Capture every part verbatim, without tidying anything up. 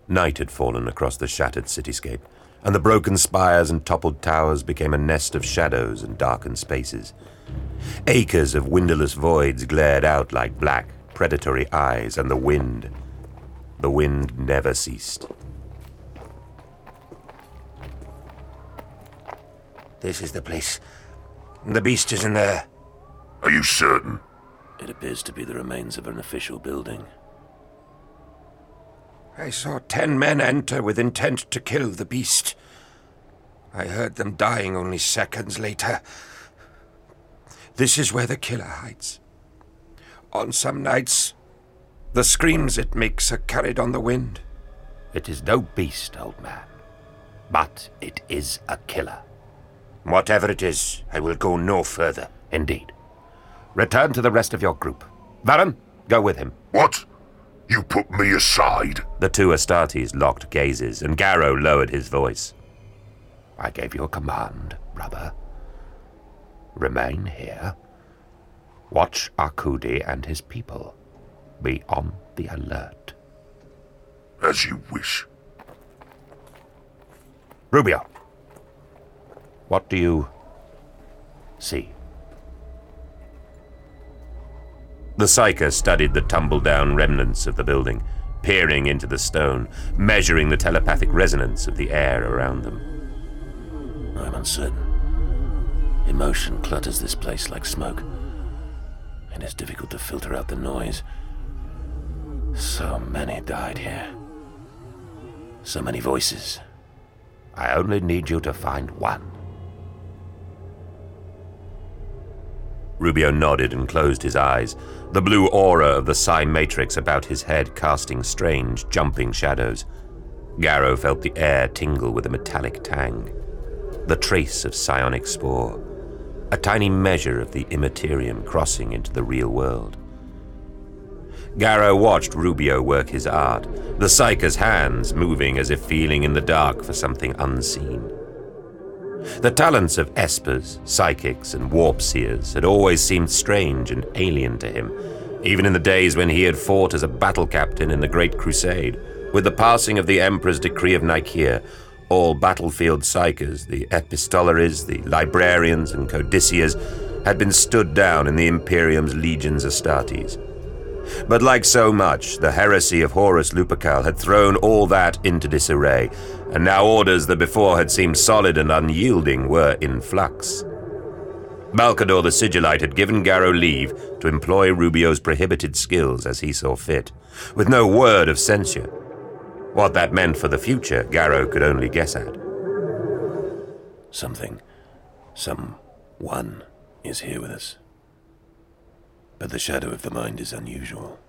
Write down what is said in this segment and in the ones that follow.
Night had fallen across the shattered cityscape, and the broken spires and toppled towers became a nest of shadows and darkened spaces. Acres of windowless voids glared out like black, predatory eyes, and the wind, the wind never ceased. This is the place. The beast is in there. Are you certain? It appears to be the remains of an official building. I saw ten men enter with intent to kill the beast. I heard them dying only seconds later. This is where the killer hides. On some nights, the screams it makes are carried on the wind. It is no beast, old man, but it is a killer. Whatever it is, I will go no further. Indeed. Return to the rest of your group. Varen, go with him. What? You put me aside? The two Astartes locked gazes, and Garrow lowered his voice. I gave you a command, brother. Remain here. Watch Arkudi and his people. Be on the alert. As you wish. Rubio, what do you see? The Psyker studied the tumble-down remnants of the building, peering into the stone, measuring the telepathic resonance of the air around them. I'm uncertain. Emotion clutters this place like smoke. It is difficult to filter out the noise. So many died here. So many voices. I only need you to find one. Rubio nodded and closed his eyes, the blue aura of the psi matrix about his head casting strange, jumping shadows. Garrow felt the air tingle with a metallic tang. The trace of psionic spore. A tiny measure of the immaterium crossing into the real world. Garrow watched Rubio work his art, the Psyker's hands moving as if feeling in the dark for something unseen. The talents of espers, psychics, and warp-seers had always seemed strange and alien to him, even in the days when he had fought as a battle captain in the Great Crusade. With the passing of the Emperor's decree of Nicaea, all battlefield psychers, the epistolaries, the librarians, and codiciers, had been stood down in the Imperium's legions Astartes. But like so much, the heresy of Horus Lupercal had thrown all that into disarray, and now orders that before had seemed solid and unyielding were in flux. Malcador the Sigillite had given Garrow leave to employ Rubio's prohibited skills as he saw fit, with no word of censure. What that meant for the future, Garrow could only guess at. Something, someone is here with us. But the shadow of the mind is unusual.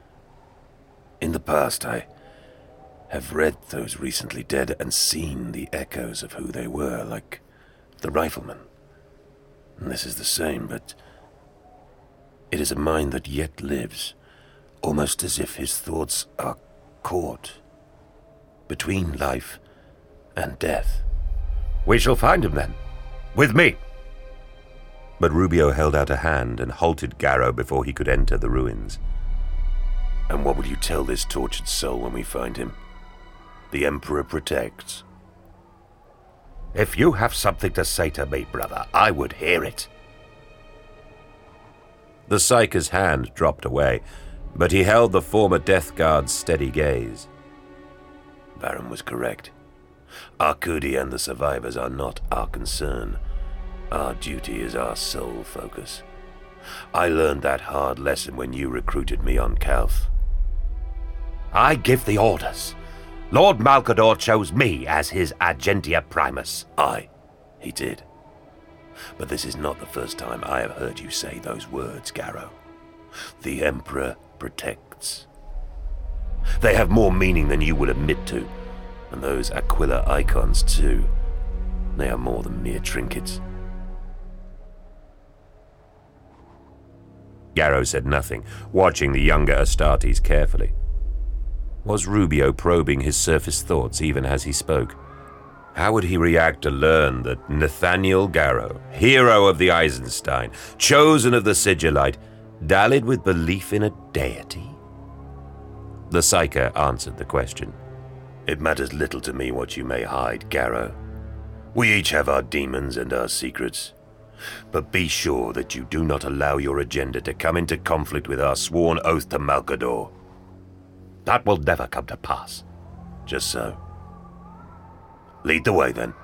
In the past, I have read those recently dead and seen the echoes of who they were, like the rifleman. And this is the same, but it is a mind that yet lives, almost as if his thoughts are caught between life and death. We shall find him then. With me. But Rubio held out a hand and halted Garrow before he could enter the ruins. And what will you tell this tortured soul when we find him? The Emperor protects. If you have something to say to me, brother, I would hear it. The Psyker's hand dropped away, but he held the former Death Guard's steady gaze. Varen was correct. Arkudi and the survivors are not our concern. Our duty is our sole focus. I learned that hard lesson when you recruited me on Calth. I give the orders. Lord Malcador chose me as his Agentia Primus. Aye, he did. But this is not the first time I have heard you say those words, Garrow. The Emperor protects. They have more meaning than you will admit to. And those Aquila icons, too. They are more than mere trinkets. Garrow said nothing, watching the younger Astartes carefully. Was Rubio probing his surface thoughts even as he spoke? How would he react to learn that Nathaniel Garrow, hero of the Eisenstein, chosen of the Sigillite, dallied with belief in a deity? The Psyker answered the question. It matters little to me what you may hide, Garrow. We each have our demons and our secrets. But be sure that you do not allow your agenda to come into conflict with our sworn oath to Malcador. That will never come to pass. Just so. Lead the way, then.